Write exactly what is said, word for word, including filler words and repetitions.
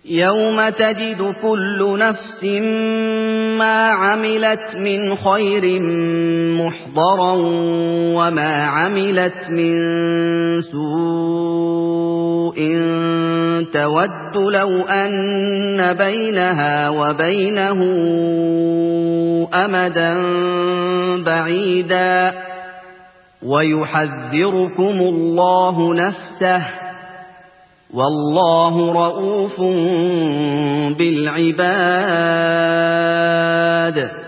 يوم تجد كل نفس ما عملت من خير محضرا وما عملت من سوء تود لو أن بينها وبينه أمدا بعيدا ويحذركم الله نفسه والله رءوف بالعباد